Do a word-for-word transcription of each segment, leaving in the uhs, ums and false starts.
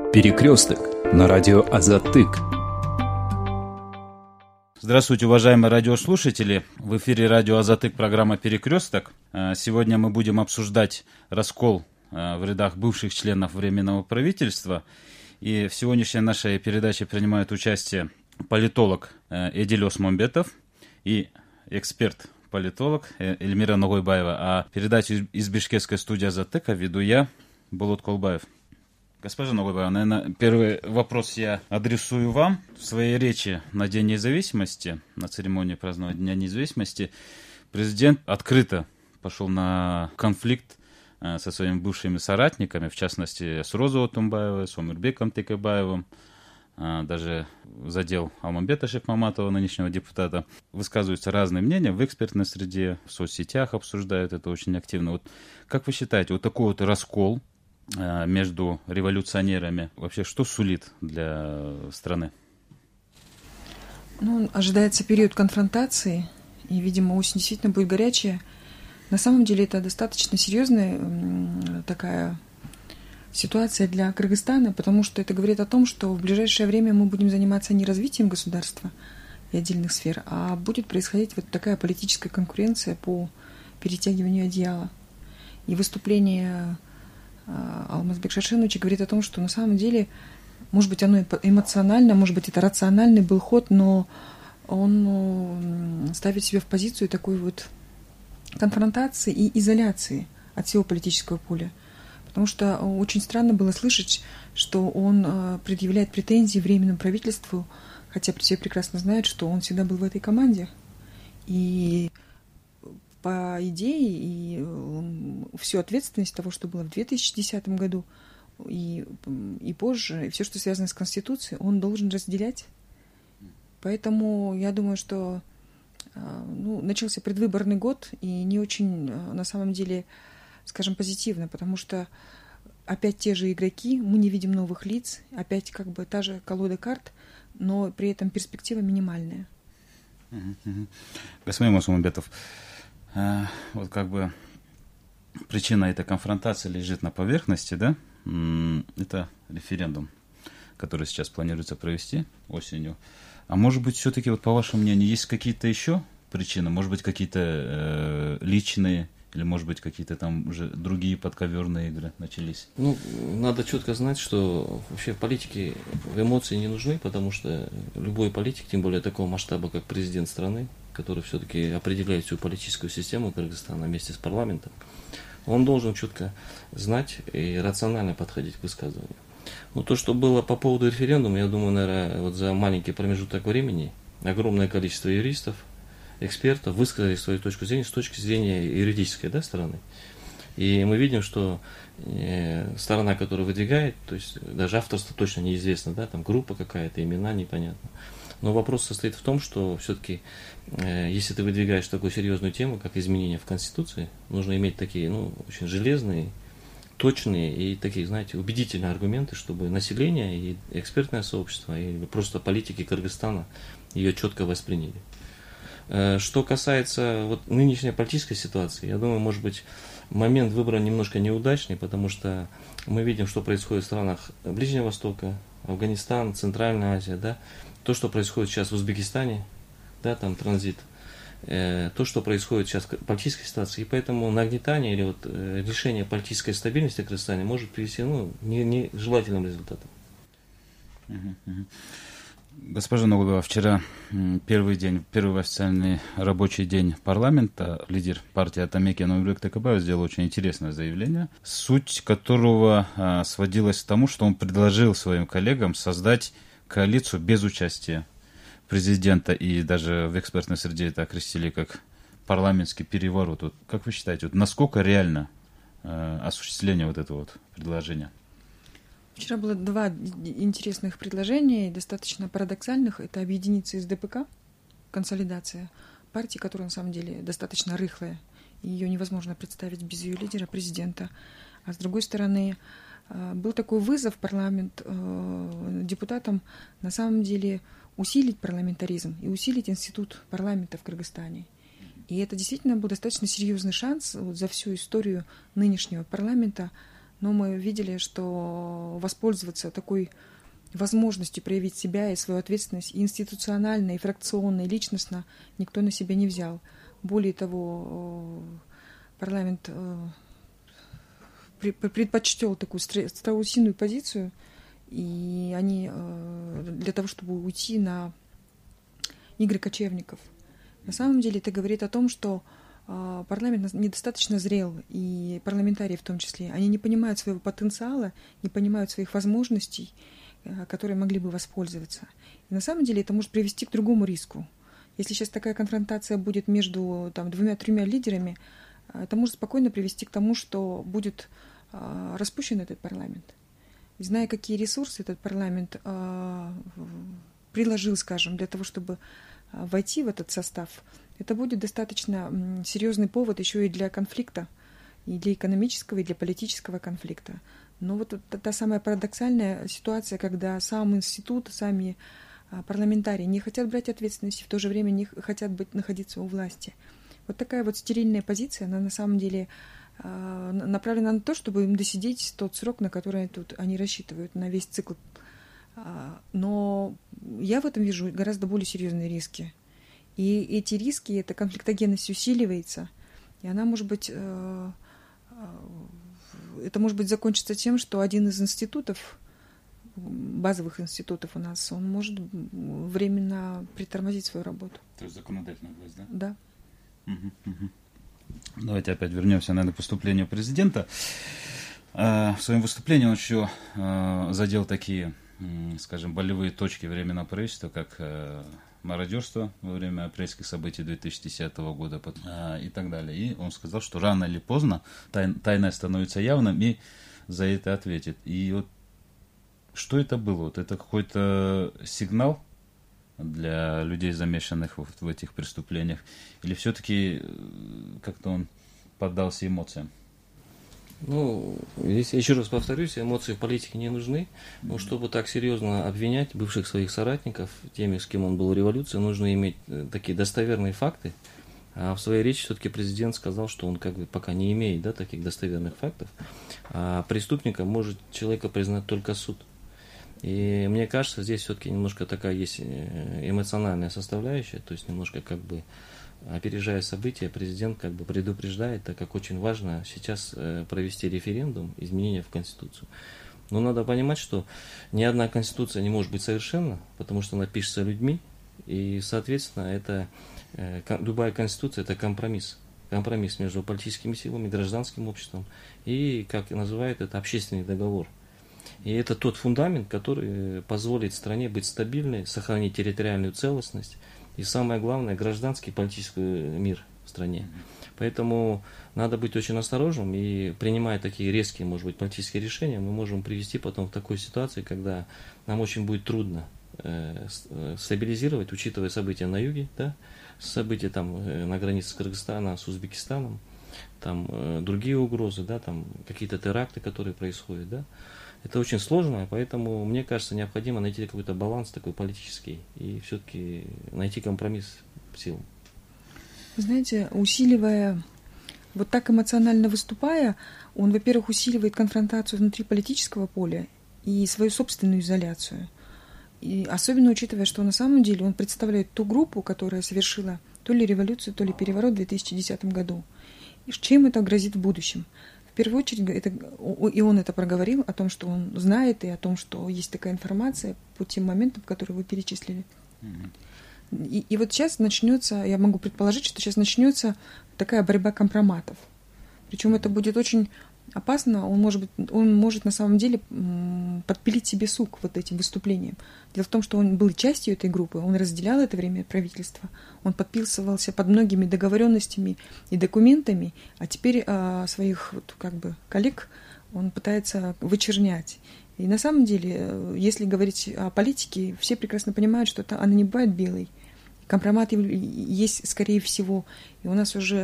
Перекресток на радио Азатык. Здравствуйте, уважаемые радиослушатели. В эфире радио Азатык, программа «Перекресток». Сегодня мы будем обсуждать раскол в рядах бывших членов Временного правительства. И в сегодняшней нашей передаче принимают участие политолог Эдиль Осмонбетов и эксперт-политолог Эльмира Ногойбаева. А передачу из бишкекской студии Азатыка веду я, Болот Колбаев. Госпожа Ногойбаева, наверное, первый вопрос я адресую вам. В своей речи на День независимости, на церемонии празднования Дня независимости, президент открыто пошел на конфликт со своими бывшими соратниками, в частности, с Розой Отунбаевой, с Омирбеком Текебаевым, даже задел Алмамбета Шекмаматова, нынешнего депутата. Высказываются разные мнения в экспертной среде, в соцсетях обсуждают это очень активно. Вот как вы считаете, вот такой вот раскол между революционерами вообще что сулит для страны? Ну, ожидается период конфронтации, и, видимо, осень действительно будет горячая. На самом деле это достаточно серьезная такая ситуация для Кыргызстана, потому что это говорит о том, что в ближайшее время мы будем заниматься не развитием государства и отдельных сфер, а будет происходить вот такая политическая конкуренция по перетягиванию одеяла. И выступление Алмазбек Шаршеновича говорит о том, что на самом деле, может быть, оно эмоционально, может быть, это рациональный был ход, но он ставит себя в позицию такой вот конфронтации и изоляции от всего политического поля. Потому что очень странно было слышать, что он предъявляет претензии Временному правительству, хотя все прекрасно знают, что он всегда был в этой команде. И по идее, и всю ответственность того, что было в две тысячи десятом году и, и позже, и все, что связано с Конституцией, он должен разделять. Поэтому я думаю, что ну, начался предвыборный год, и не очень, на самом деле, скажем, позитивно, потому что опять те же игроки, мы не видим новых лиц, опять как бы та же колода карт, но при этом перспектива минимальная. Господин Осмонбетов, вот как бы причина этой конфронтации лежит на поверхности, да? Это референдум, который сейчас планируется провести осенью. А может быть, все-таки, вот по вашему мнению, есть какие-то еще причины? Может быть, какие-то э, личные, или, может быть, какие-то там уже другие подковерные игры начались? Ну, надо четко знать, что вообще в политике эмоции не нужны, потому что любой политик, тем более такого масштаба, как президент страны, который все-таки определяет всю политическую систему Кыргызстана вместе с парламентом, он должен четко знать и рационально подходить к высказыванию. Ну, то, что было по поводу референдума, я думаю, наверное, вот за маленький промежуток времени огромное количество юристов, экспертов высказали свою точку зрения с точки зрения юридической, да, стороны. И мы видим, что э, сторона, которая выдвигает, то есть даже авторство точно неизвестно, да, там группа какая-то, имена непонятно. Но вопрос состоит в том, что все-таки, э, если ты выдвигаешь такую серьезную тему, как изменения в Конституции, нужно иметь такие, ну, очень железные, точные и такие, знаете, убедительные аргументы, чтобы население и экспертное сообщество, и просто политики Кыргызстана ее четко восприняли. Э, что касается вот нынешней политической ситуации, я думаю, может быть, момент выбора немножко неудачный, потому что мы видим, что происходит в странах Ближнего Востока, Афганистан, Центральная Азия, да, то, что происходит сейчас в Узбекистане, да, там транзит, э, то, что происходит сейчас в политической ситуации, и поэтому нагнетание или вот, э, решение политической стабильности в Кыргызстане может привести, ну, не, не желательным результатам. Госпожа Ногойбаева, вчера первый день, первый официальный рабочий день парламента, лидер партии Атамекен Омирбек Текебаев сделал очень интересное заявление, суть которого а, сводилась к тому, что он предложил своим коллегам создать коалицию без участия президента, и даже в экспертной среде это окрестили как парламентский переворот. Вот, как вы считаете, вот насколько реально э, осуществление вот этого вот предложения? Вчера было два интересных предложения, достаточно парадоксальных. Это объединиться из ДПК, консолидация партии, которая на самом деле достаточно рыхлая, и ее невозможно представить без ее лидера, президента. А с другой стороны, был такой вызов в парламент депутатам на самом деле усилить парламентаризм и усилить институт парламента в Кыргызстане. И это действительно был достаточно серьезный шанс вот за всю историю нынешнего парламента но мы видели, что воспользоваться такой возможностью проявить себя и свою ответственность и институционально, и фракционно, и личностно никто на себя не взял. Более того, парламент предпочтел такую страусиную позицию, и они для того, чтобы уйти на игры кочевников. На самом деле это говорит о том, что парламент недостаточно зрел, и парламентарии в том числе. Они не понимают своего потенциала, не понимают своих возможностей, которые могли бы воспользоваться. И на самом деле это может привести к другому риску. Если сейчас такая конфронтация будет между там, двумя-тремя лидерами, это может спокойно привести к тому, что будет э, распущен этот парламент. И зная, какие ресурсы этот парламент э, приложил, скажем, для того, чтобы э, войти в этот состав, это будет достаточно э, серьезный повод еще и для конфликта, и для экономического, и для политического конфликта. Но вот та, та самая парадоксальная ситуация, когда сам институт, сами э, парламентарии не хотят брать ответственность, и в то же время не хотят быть, находиться у власти. Вот такая вот стерильная позиция, она на самом деле э, направлена на то, чтобы им досидеть тот срок, на который тут они рассчитывают, на весь цикл. Э, но я в этом вижу гораздо более серьезные риски. И эти риски, эта конфликтогенность усиливается, и она может быть, э, э, это может быть закончится тем, что один из институтов, базовых институтов у нас, он может временно притормозить свою работу. То есть законодательная власть, да? Да. Угу, угу. Давайте опять вернемся, наверное, к выступлению президента. В своем выступлении он еще задел такие, скажем, болевые точки временного правительства, как мародерство во время апрельских событий две тысячи десятого года и так далее. И он сказал, что рано или поздно тайное становится явным, и за это ответит. И вот что это было? Вот это какой-то сигнал для людей, замешанных в, в этих преступлениях? Или все-таки как-то он поддался эмоциям? Ну, здесь еще раз повторюсь, эмоции в политике не нужны. Но чтобы так серьезно обвинять бывших своих соратников, теми, с кем он был в революции, нужно иметь такие достоверные факты. А в своей речи все-таки президент сказал, что он как бы пока не имеет, да, таких достоверных фактов. А преступником может человека признать только суд. И мне кажется, здесь все-таки немножко такая есть эмоциональная составляющая, то есть немножко как бы опережая события, президент как бы предупреждает, так как очень важно сейчас провести референдум, изменения в Конституцию. Но надо понимать, что ни одна Конституция не может быть совершенна, потому что она пишется людьми, и, соответственно, это, любая Конституция – это компромисс. Компромисс между политическими силами, гражданским обществом и, как называют это, общественный договор. И это тот фундамент, который позволит стране быть стабильной, сохранить территориальную целостность и, самое главное, гражданский политический мир в стране. Поэтому надо быть очень осторожным, и принимая такие резкие, может быть, политические решения, мы можем привести потом в такую ситуацию, когда нам очень будет трудно э, стабилизировать, учитывая события на юге, да, события там э, на границе с Кыргызстаном, с Узбекистаном, там э, другие угрозы, да, там какие-то теракты, которые происходят, да. Это очень сложно, поэтому, мне кажется, необходимо найти какой-то баланс такой политический и все-таки найти компромисс сил. Вы знаете, усиливая, вот так эмоционально выступая, он, во-первых, усиливает конфронтацию внутри политического поля и свою собственную изоляцию. И особенно учитывая, что на самом деле он представляет ту группу, которая совершила то ли революцию, то ли переворот в две тысячи десятом году. И чем это грозит в будущем? В первую очередь, это, и он это проговорил, о том, что он знает, и о том, что есть такая информация по тем моментам, которые вы перечислили. Mm-hmm. И, и вот сейчас начнется, я могу предположить, что сейчас начнется такая борьба компроматов. Причем это будет очень опасно, он может, быть, он может на самом деле подпилить себе сук вот этим выступлением. Дело в том, что он был частью этой группы, он разделял это время правительства, он подписывался под многими договоренностями и документами, а теперь а, своих вот, как бы, коллег он пытается вычернять. И на самом деле, если говорить о политике, все прекрасно понимают, что это, она не бывает белой. Компромат есть, скорее всего, и у нас уже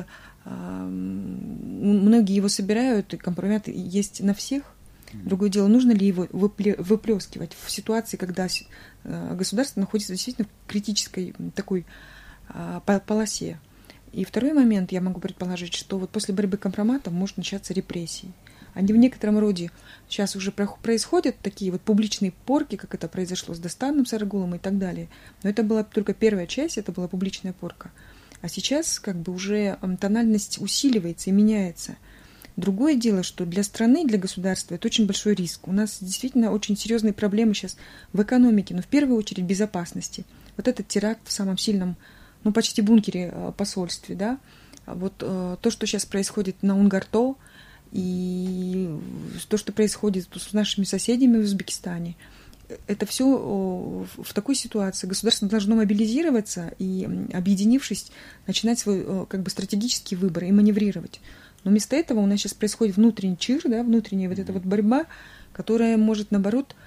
многие его собирают, и компромат есть на всех. Другое дело, нужно ли его выплескивать в ситуации, когда государство находится действительно в критической такой полосе. И второй момент, я могу предположить, что вот после борьбы компромата может начаться репрессии. они в некотором роде сейчас уже происходят такие вот публичные порки, как это произошло с Дастаном Сарыгулом и так далее. Но это была только первая часть, это была публичная порка. А сейчас как бы уже тональность усиливается и меняется. Другое дело, что для страны, для государства это очень большой риск. У нас действительно очень серьезные проблемы сейчас в экономике, но в первую очередь в безопасности. Вот этот теракт в самом сильном, ну почти бункере посольстве, да, вот э, то, что сейчас происходит на Унгарто, и то, что происходит с нашими соседями в Узбекистане, это все в такой ситуации. Государство должно мобилизироваться и, объединившись, начинать свой как бы стратегический выбор и маневрировать. Но вместо этого у нас сейчас происходит внутренний чир, да, внутренняя вот эта вот борьба, которая может, наоборот,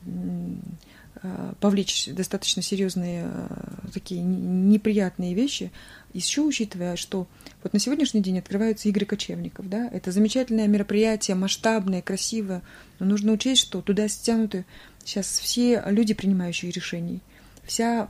повлечь достаточно серьезные такие неприятные вещи. Еще учитывая, что вот на сегодняшний день открываются игры кочевников, да, это замечательное мероприятие, масштабное, красивое, но нужно учесть, что туда стянуты сейчас все люди, принимающие решения, вся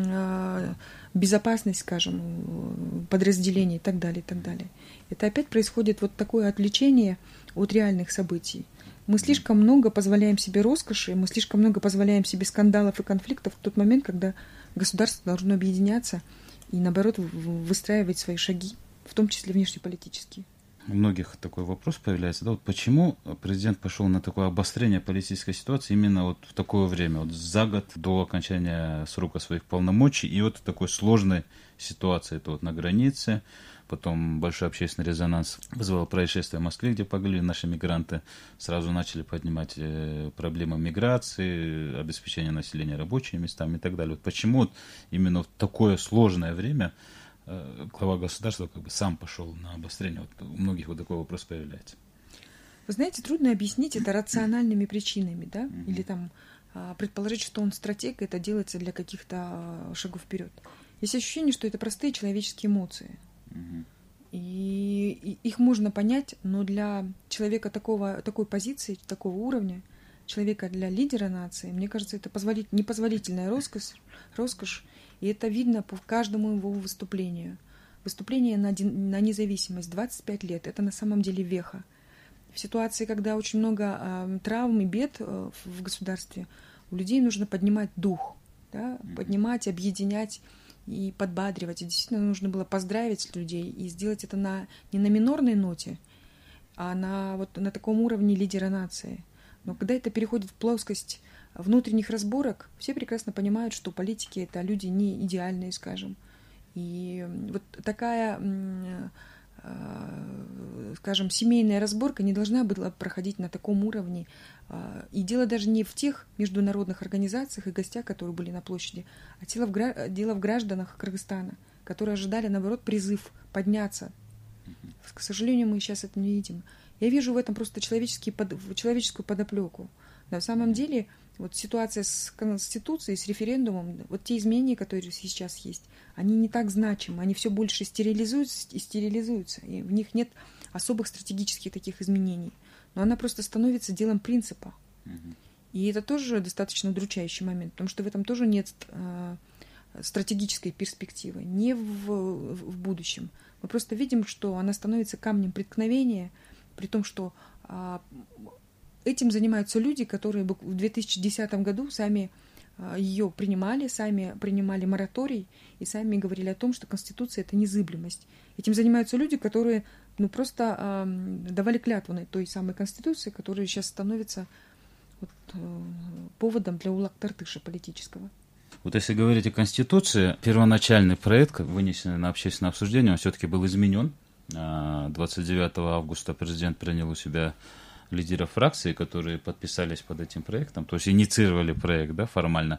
безопасность, скажем, подразделений и так далее, и так далее. Это опять происходит вот такое отвлечение от реальных событий. Мы слишком много позволяем себе роскоши, мы слишком много позволяем себе скандалов и конфликтов в тот момент, когда государство должно объединяться и, наоборот, выстраивать свои шаги, в том числе внешнеполитические. У многих такой вопрос появляется, да, вот почему президент пошел на такое обострение политической ситуации именно вот в такое время, вот за год до окончания срока своих полномочий, и вот в такой сложной ситуации, это вот на границе, потом большой общественный резонанс вызвало происшествие в Москве, где погибли наши мигранты, сразу начали поднимать проблемы миграции, обеспечения населения рабочими местами и так далее. Вот почему вот именно в такое сложное время глава государства как бы сам пошел на обострение? Вот у многих вот такой вопрос появляется. Вы знаете, трудно объяснить это рациональными причинами, да, mm-hmm. или там предположить, что он стратег, и это делается для каких-то шагов вперед. Есть ощущение, что это простые человеческие эмоции. Mm-hmm. И, и их можно понять, но для человека такого, такой позиции, такого уровня, человека для лидера нации, мне кажется, это позволить, непозволительная роскошь, роскошь. И это видно по каждому его выступлению. Выступление на, на независимость двадцать пять лет – это на самом деле веха. В ситуации, когда очень много э, травм и бед э, в государстве, у людей нужно поднимать дух, да? Mm-hmm. поднимать, объединять и подбадривать. И действительно нужно было поздравить людей и сделать это на, не на минорной ноте, а на, вот, на таком уровне лидера нации. Но когда это переходит в плоскость внутренних разборок, все прекрасно понимают, что политики — это люди не идеальные, скажем. И вот такая, скажем, семейная разборка не должна была проходить на таком уровне. И дело даже не в тех международных организациях и гостях, которые были на площади, а дело в, дело в гражданах Кыргызстана, которые ожидали, наоборот, призыв подняться. К сожалению, мы сейчас это не видим. Я вижу в этом просто человеческие, человеческую подоплеку. На самом деле, вот ситуация с Конституцией, с референдумом, вот те изменения, которые сейчас есть, они не так значимы, они все больше стерилизуются и стерилизуются, и в них нет особых стратегических таких изменений. Но она просто становится делом принципа. Mm-hmm. И это тоже достаточно удручающий момент, потому что в этом тоже нет э, стратегической перспективы, не в, в, в будущем. Мы просто видим, что она становится камнем преткновения, при том, что э, этим занимаются люди, которые в две тысячи десятом году сами ее принимали, сами принимали мораторий и сами говорили о том, что Конституция — это незыблемость. Этим занимаются люди, которые ну, просто э, давали клятву на той самой Конституции, которая сейчас становится вот, э, поводом для улак-тартыша политического. Вот если говорить о Конституции, первоначальный проект, вынесенный на общественное обсуждение, он все-таки был изменен. двадцать девятого августа президент принял у себя лидеров фракции, которые подписались под этим проектом, то есть инициировали проект, да, формально.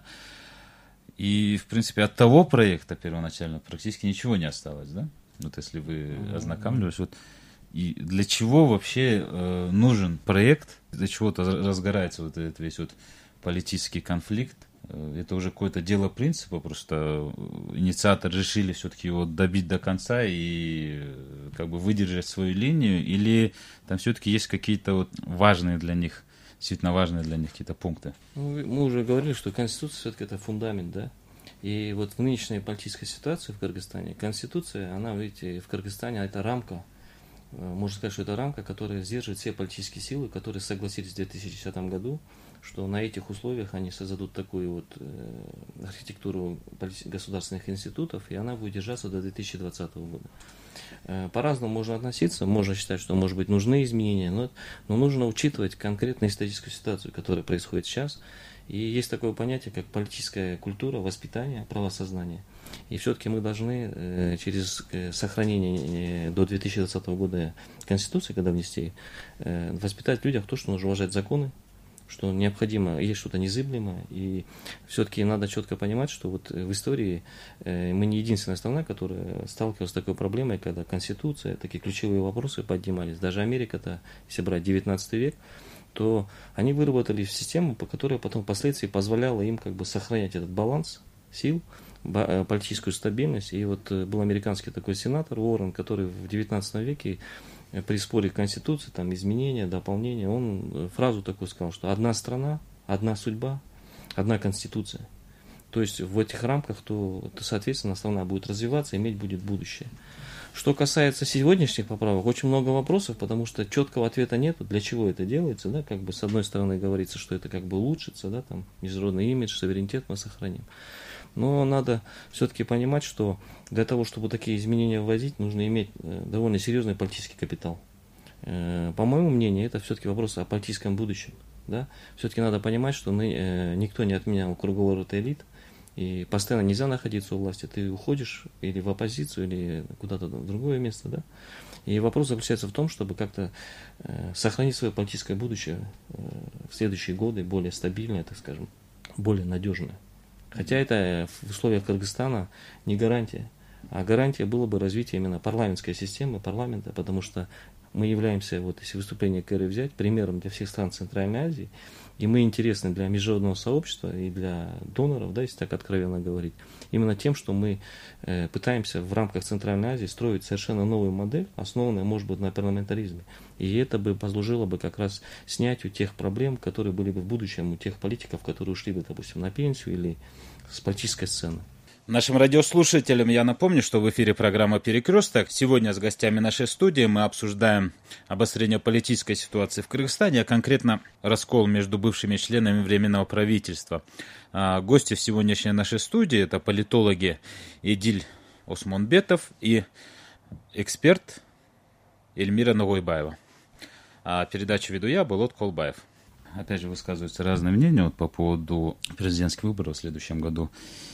И, в принципе, от того проекта первоначально практически ничего не осталось, да? Вот если вы ознакомились, вот, и для чего вообще э, нужен проект, для чего-то разгорается вот этот весь вот политический конфликт, это уже какое-то дело принципа, просто инициаторы решили все-таки его добить до конца и как бы выдержать свою линию, или там все-таки есть какие-то вот важные для них, действительно важные для них какие-то пункты? Ну, мы уже говорили, что Конституция все-таки это фундамент, да? И вот в нынешней политической ситуации в Кыргызстане, Конституция, она, видите, в Кыргызстане это рамка можно сказать, что это рамка, которая сдерживает все политические силы, которые согласились в две тысячи десятом году, что на этих условиях они создадут такую вот э, архитектуру государственных институтов, и она будет держаться до две тысячи двадцатого года. Э, по-разному можно относиться, можно считать, что, может быть, нужны изменения, но, но нужно учитывать конкретную историческую ситуацию, которая происходит сейчас. И есть такое понятие, как политическая культура, воспитание, правосознание. И все-таки мы должны э, через э, сохранение э, до две тысячи двадцатого года Конституции, когда внести, э, воспитать в людях то, что нужно уважать законы, что необходимо, есть что-то незыблемое, и все-таки надо четко понимать, что вот в истории э, мы не единственная страна, которая сталкивалась с такой проблемой, когда Конституция, такие ключевые вопросы поднимались. Даже Америка-то, если брать девятнадцатый век, то они выработали систему, по которой потом впоследствии позволяла им как бы сохранять этот баланс сил, политическую стабильность. И вот был американский такой сенатор Уоррен, который в девятнадцатом веке при споре Конституции, там изменения, дополнения, он фразу такую сказал, что одна страна, одна судьба, одна Конституция. То есть в этих рамках, то, то соответственно, страна будет развиваться, иметь будет будущее. Что касается сегодняшних поправок, очень много вопросов, потому что четкого ответа нет, для чего это делается, да, как бы с одной стороны говорится, что это как бы улучшится, да, там, международный имидж, суверенитет мы сохраним. Но надо все-таки понимать, что для того, чтобы такие изменения вводить, нужно иметь довольно серьезный политический капитал. По моему мнению, это все-таки вопрос о политическом будущем. Да? Все-таки надо понимать, что никто не отменял круговорот элит, и постоянно нельзя находиться у власти. Ты уходишь или в оппозицию, или куда-то в другое место. Да? И вопрос заключается в том, чтобы как-то сохранить свое политическое будущее в следующие годы, более стабильное, так скажем, более надежное. Хотя это в условиях Кыргызстана не гарантия, а гарантия было бы развитие именно парламентской системы, парламента, потому что мы являемся, вот если выступление Кэрри взять, примером для всех стран Центральной Азии, и мы интересны для международного сообщества и для доноров, да, если так откровенно говорить, именно тем, что мы э, пытаемся в рамках Центральной Азии строить совершенно новую модель, основанную, может быть, на парламентаризме. И это бы послужило бы как раз снятию тех проблем, которые были бы в будущем у тех политиков, которые ушли бы, допустим, на пенсию или с политической сцены. Нашим радиослушателям я напомню, что в эфире программа «Перекресток». Сегодня с гостями нашей студии мы обсуждаем обострение политической ситуации в Кыргызстане, а конкретно раскол между бывшими членами Временного правительства. А гости в сегодняшней нашей студии – это политологи Эдиль Осмонбетов и эксперт Эльмира Ногойбаева. А передачу веду я, Болот Колбаев. Опять же, высказываются разные мнения вот по поводу президентских выборов в следующем году.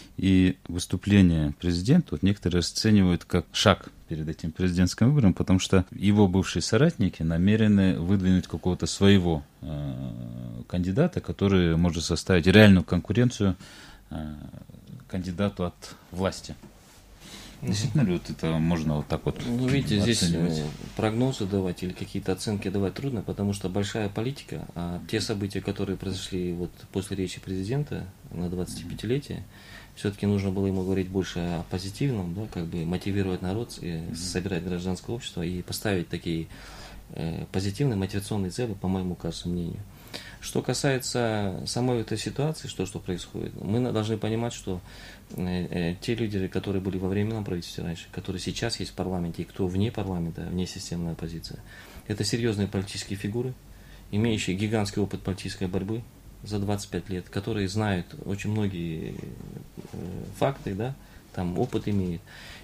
И выступление президента вот некоторые расценивают как шаг перед этим президентским выбором, потому что его бывшие соратники намерены выдвинуть какого-то своего э, кандидата, который может составить реальную конкуренцию э, кандидату от власти. Действительно ли вот это можно вот так вот Ну, видите, оценивать? Здесь прогнозы давать или какие-то оценки давать трудно, потому что большая политика, а те события, которые произошли вот после речи президента на двадцатипятилетие, все-таки нужно было ему говорить больше о позитивном, да, как бы мотивировать народ, и собирать гражданское общество и поставить такие э, позитивные мотивационные цели, по моему кажется, мнению. Что касается самой этой ситуации, что, что происходит, мы должны понимать, что э, э, те лидеры, которые были во временном правительстве раньше, которые сейчас есть в парламенте, и кто вне парламента, вне системной оппозиции, это серьезные политические фигуры, имеющие гигантский опыт политической борьбы за двадцать пять лет, которые знают очень многие э, факты, да, там опыт имеют.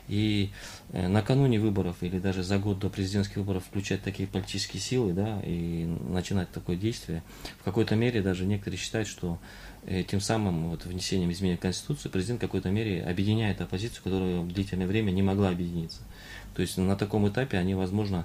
И э, накануне выборов или даже за год до президентских выборов включать такие политические силы, да, и начинать такое действие, в какой-то мере даже некоторые считают, что э, тем самым вот, внесением изменений в Конституцию президент в какой-то мере объединяет оппозицию, которая в длительное время не могла объединиться. То есть на таком этапе они, возможно,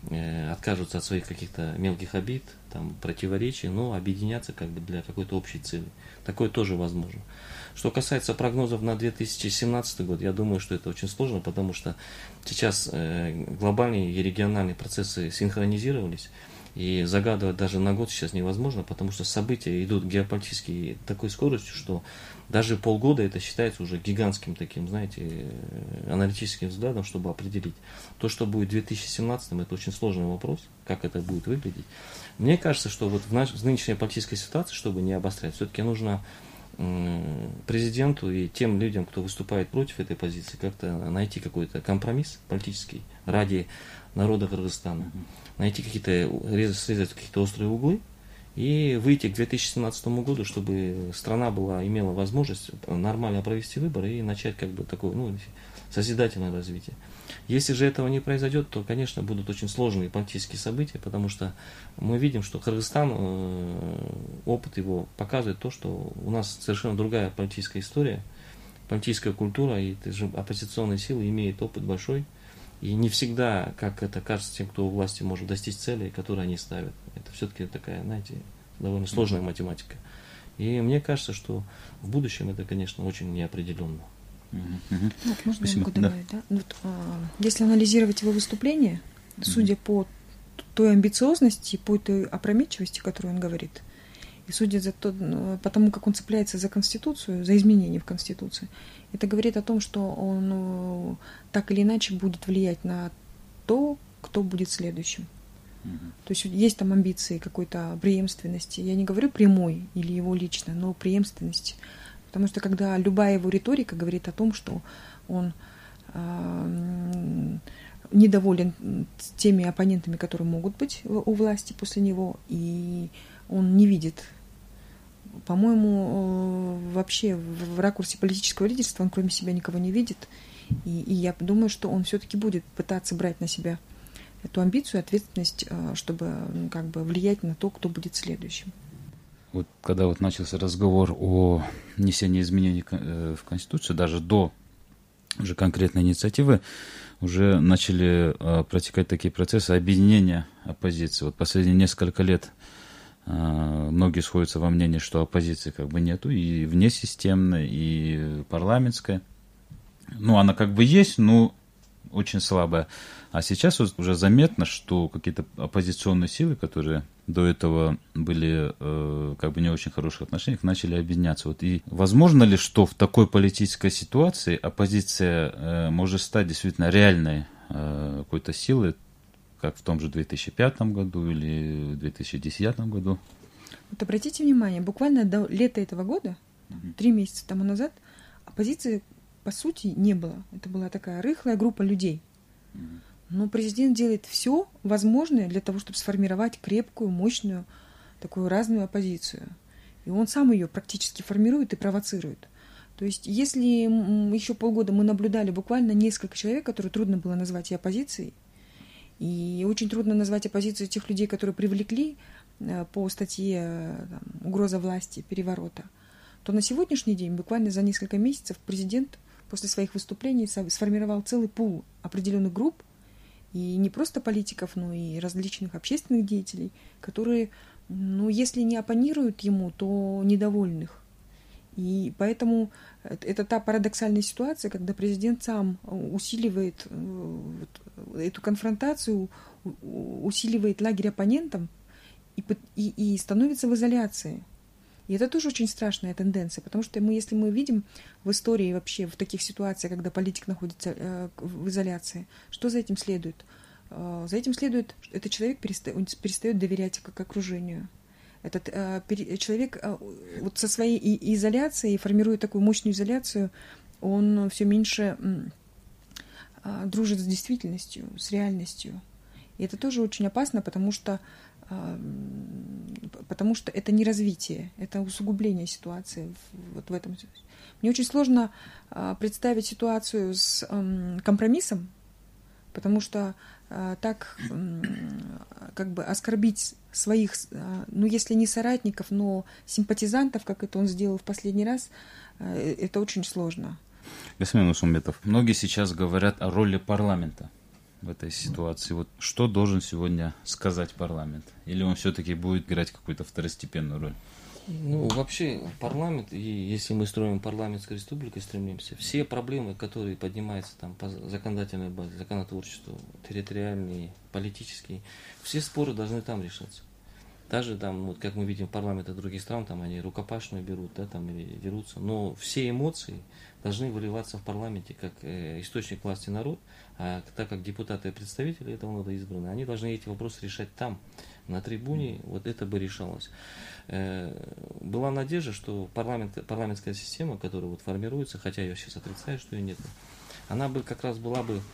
э, откажутся от своих каких-то мелких обид, там, противоречий, но объединятся как бы для какой-то общей цели. Такое тоже возможно. Что касается прогнозов на две тысячи семнадцатый год, я думаю, что это очень сложно, потому что сейчас э, глобальные и региональные процессы синхронизировались, и загадывать даже на год сейчас невозможно, потому что события идут геополитически такой скоростью, что даже полгода это считается уже гигантским таким, знаете, аналитическим взглядом, чтобы определить. То, что будет в две тысячи семнадцатом, это очень сложный вопрос, как это будет выглядеть. Мне кажется, что вот в, наш, в нынешней политической ситуации, чтобы не обострять, все-таки нужно президенту и тем людям, кто выступает против этой позиции, как-то найти какой-то компромисс политический ради народа Кыргызстана, найти какие-то, срезать какие-то острые углы и выйти к две тысячи семнадцатому году, чтобы страна была, имела возможность нормально провести выборы и начать как бы такое, ну, созидательное развитие. Если же этого не произойдет, то, конечно, будут очень сложные политические события, потому что мы видим, что Кыргызстан, опыт его показывает то, что у нас совершенно другая политическая история, политическая культура, и же оппозиционные силы имеют опыт большой, и не всегда, как это кажется тем, кто у власти, может достичь целей, которые они ставят. Это все-таки такая, знаете, довольно сложная математика. И мне кажется, что в будущем это, конечно, очень неопределенно. Вот, можно я могу добавить, да? Да? Вот, а, если анализировать его выступление, судя mm-hmm. по той амбициозности, по той опрометчивости, которую он говорит, и судя за то, по тому, как он цепляется за Конституцию, за изменения в Конституции, это говорит о том, что он ну, так или иначе будет влиять на то, кто будет следующим. Mm-hmm. То есть есть там амбиции какой-то преемственности. Я не говорю прямой или его лично, но преемственности. Потому что когда любая его риторика говорит о том, что он э, недоволен теми оппонентами, которые могут быть у власти после него, и он не видит, по-моему, вообще в ракурсе политического лидерства он кроме себя никого не видит. И, и я думаю, что он все-таки будет пытаться брать на себя эту амбицию, ответственность, чтобы ну, как бы влиять на то, кто будет следующим. Вот когда вот начался разговор о внесении изменений в Конституцию, даже до уже конкретной инициативы, уже начали э, протекать такие процессы объединения оппозиции. Вот последние несколько лет э, многие сходятся во мнении, что оппозиции как бы нету, и внесистемной, и парламентской. Ну, она как бы есть, но очень слабая. А сейчас вот уже заметно, что какие-то оппозиционные силы, которые до этого были э, как бы не очень хороших отношениях, начали объединяться. Вот. И возможно ли, что в такой политической ситуации оппозиция э, может стать действительно реальной э, какой-то силой, как в том же две тысячи пятом году или две тысячи десятом году? Вот обратите внимание, буквально до лета этого года, mm-hmm. три месяца тому назад, оппозиции по сути не было. Это была такая рыхлая группа людей. Mm-hmm. Но президент делает все возможное для того, чтобы сформировать крепкую, мощную, такую разную оппозицию. И он сам ее практически формирует и провоцирует. То есть, если еще полгода мы наблюдали буквально несколько человек, которые трудно было назвать и оппозицией, и очень трудно назвать оппозицией тех людей, которые привлекли по статье там, «Угроза власти, переворота», то на сегодняшний день, буквально за несколько месяцев, президент после своих выступлений сформировал целый пул определенных групп, и не просто политиков, но и различных общественных деятелей, которые, ну, если не оппонируют ему, то недовольных. И поэтому это та парадоксальная ситуация, когда президент сам усиливает эту конфронтацию, усиливает лагерь оппонентам и, и, и становится в изоляции. И это тоже очень страшная тенденция, потому что мы, если мы видим в истории вообще в таких ситуациях, когда политик находится э, в изоляции, что за этим следует? Э, за этим следует, что этот человек перестает, перестает доверять к, к окружению. Этот э, пере, человек э, вот со своей и, изоляцией, формируя такую мощную изоляцию, он все меньше э, дружит с действительностью, с реальностью. И это тоже очень опасно, потому что потому что это не развитие, это усугубление ситуации вот в этом. Мне очень сложно представить ситуацию с компромиссом, потому что так как бы оскорбить своих, ну если не соратников, но симпатизантов, как это он сделал в последний раз, это очень сложно. Господин Усумбетов, многие сейчас говорят о роли парламента в этой ситуации. Вот что должен сегодня сказать парламент? Или он все-таки будет играть какую-то второстепенную роль? Ну, вообще, парламент, и если мы строим парламентской республикой, стремимся, все проблемы, которые поднимаются там по законодательной базе, законотворчеству, территориальные, политические, все споры должны там решаться. Даже там, вот как мы видим парламенты других стран, там они рукопашную берут, да, там или дерутся, но все эмоции должны выливаться в парламенте как э, источник власти народ, а так как депутаты и представители этого народа избраны, они должны эти вопросы решать там, на трибуне, вот это бы решалось. Э, была надежда, что парламент, парламентская система, которая вот формируется, хотя я сейчас отрицаю, что ее нет, она бы как раз была бы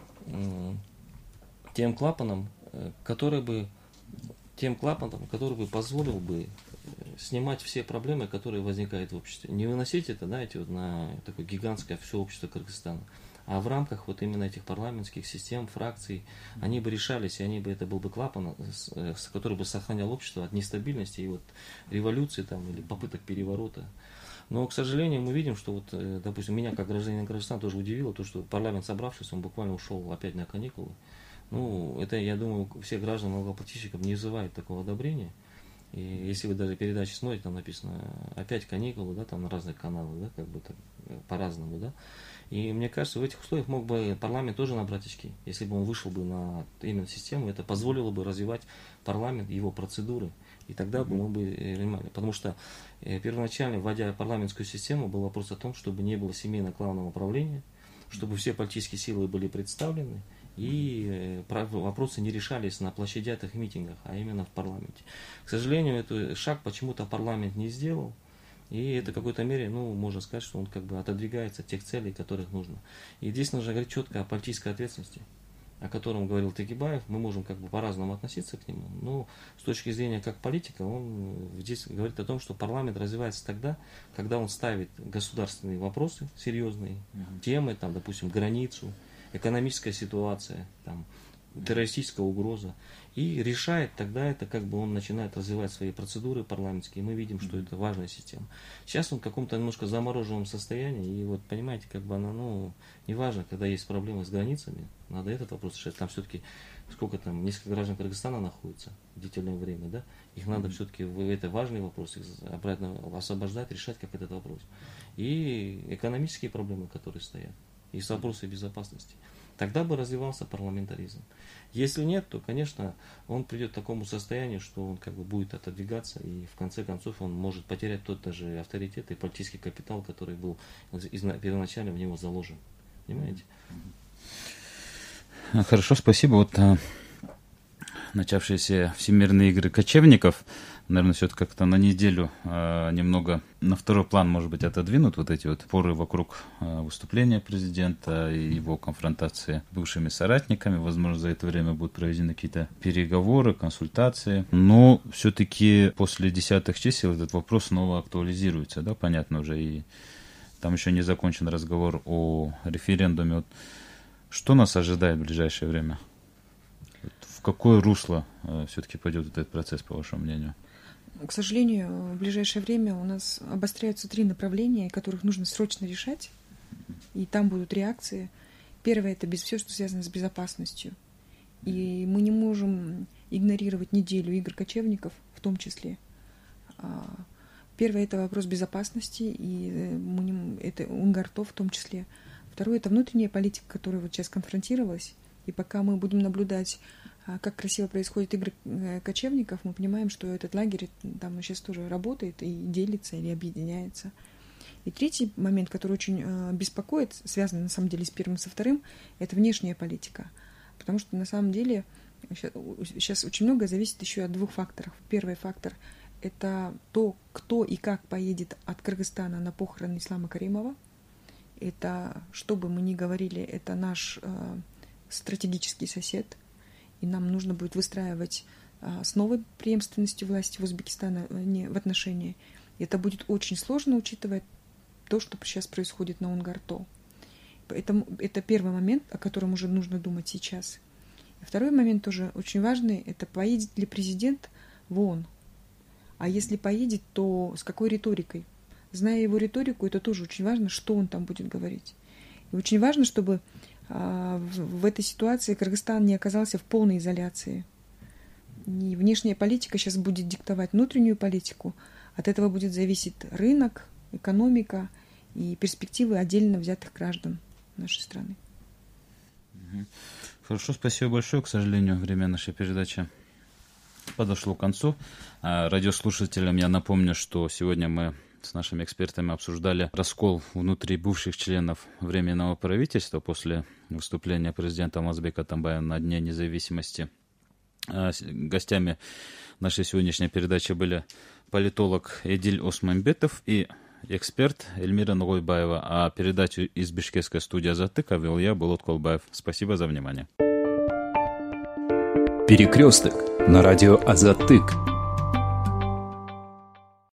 э, тем клапаном, э, который бы тем клапаном, который бы позволил бы снимать все проблемы, которые возникают в обществе. Не выносить это, знаете, вот на такое гигантское все общество Кыргызстана, а в рамках вот именно этих парламентских систем, фракций, они бы решались, и они бы, это был бы клапан, с, который бы сохранял общество от нестабильности и вот революции там, или попыток переворота. Но, к сожалению, мы видим, что вот, допустим, меня как гражданина Кыргызстана тоже удивило то, что парламент, собравшись, он буквально ушел опять на каникулы. Ну, это, я думаю, всех граждан налогоплательщиков не вызывает такого одобрения. И если вы даже передачи смотрите, там написано опять каникулы, да, там на разных каналах, да, как бы так, по-разному, да. И мне кажется, в этих условиях мог бы парламент тоже набрать очки, если бы он вышел бы на именно систему, это позволило бы развивать парламент, его процедуры, и тогда бы мы бы понимали. Потому что э, первоначально, вводя парламентскую систему, был вопрос о том, чтобы не было семейно-кланового управления, чтобы все политические силы были представлены, и вопросы не решались на площадях и митингах, а именно в парламенте. К сожалению, этот шаг почему-то парламент не сделал, и это в какой-то мере, ну, можно сказать, что он как бы отодвигается от тех целей, которых нужно. И здесь нужно говорить четко о политической ответственности, о котором говорил Текебаев. Мы можем как бы по-разному относиться к нему, но с точки зрения как политика, он здесь говорит о том, что парламент развивается тогда, когда он ставит государственные вопросы, серьезные mm-hmm. темы, там, допустим, границу, экономическая ситуация, там, террористическая угроза, и решает, тогда это как бы он начинает развивать свои процедуры парламентские, и мы видим, что mm-hmm. это важная система. Сейчас он в каком-то немножко замороженном состоянии, и вот понимаете, как бы она, ну, неважно, когда есть проблемы с границами, надо этот вопрос решать, там все-таки сколько там, несколько граждан Кыргызстана находится в длительное время, да, их надо mm-hmm. все-таки, это важный вопрос, их обратно освобождать, решать, как этот вопрос. И экономические проблемы, которые стоят, и вопросы безопасности. Тогда бы развивался парламентаризм. Если нет, то, конечно, он придет к такому состоянию, что он как бы будет отодвигаться, и в конце концов он может потерять тот даже авторитет и политический капитал, который был первоначально в него заложен. Понимаете? Хорошо, спасибо. Вот а, начавшиеся всемирные игры кочевников, наверное, все-таки как-то на неделю а, немного на второй план, может быть, отодвинут вот эти вот споры вокруг а, выступления президента и его конфронтации с бывшими соратниками. Возможно, за это время будут проведены какие-то переговоры, консультации. Но все-таки после десятых чисел этот вопрос снова актуализируется, да, понятно уже. И там еще не закончен разговор о референдуме. Вот что нас ожидает в ближайшее время? В какое русло а, все-таки пойдет этот процесс, по вашему мнению? К сожалению, в ближайшее время у нас обостряются три направления, которых нужно срочно решать, и там будут реакции. Первое – это без все, что связано с безопасностью. И мы не можем игнорировать неделю игр кочевников в том числе. Первое – это вопрос безопасности, и мы не, это Унгарто в том числе. Второе – это внутренняя политика, которая вот сейчас конфронтировалась. И пока мы будем наблюдать, как красиво происходят игры кочевников, мы понимаем, что этот лагерь там сейчас тоже работает и делится или объединяется. И третий момент, который очень беспокоит, связанный на самом деле с первым и со вторым, это внешняя политика. Потому что на самом деле сейчас очень многое зависит еще от двух факторов. Первый фактор – это то, кто и как поедет от Кыргызстана на похороны Ислама Каримова. Это, что бы мы ни говорили, это наш э, стратегический сосед. И нам нужно будет выстраивать а, с новой преемственностью власти в Узбекистане не, в отношении. И это будет очень сложно, учитывая то, что сейчас происходит на Унгарто. Поэтому это первый момент, о котором уже нужно думать сейчас. И второй момент тоже очень важный, это поедет ли президент в ООН. А если поедет, то с какой риторикой? Зная его риторику, это тоже очень важно, что он там будет говорить. И очень важно, чтобы в этой ситуации Кыргызстан не оказался в полной изоляции. И внешняя политика сейчас будет диктовать внутреннюю политику. От этого будет зависеть рынок, экономика и перспективы отдельно взятых граждан нашей страны. Хорошо, спасибо большое. К сожалению, время нашей передачи подошло к концу. Радиослушателям я напомню, что сегодня мы с нашими экспертами обсуждали раскол внутри бывших членов Временного правительства после выступления президента Алмазбека Атамбаева на Дне независимости. Гостями нашей сегодняшней передачи были политолог Эдиль Османбетов и эксперт Эльмира Нугойбаева. А передачу из бишкекской студии «Азатык» вел я, Булат Колбаев. Спасибо за внимание. Перекресток на радио «Азатык».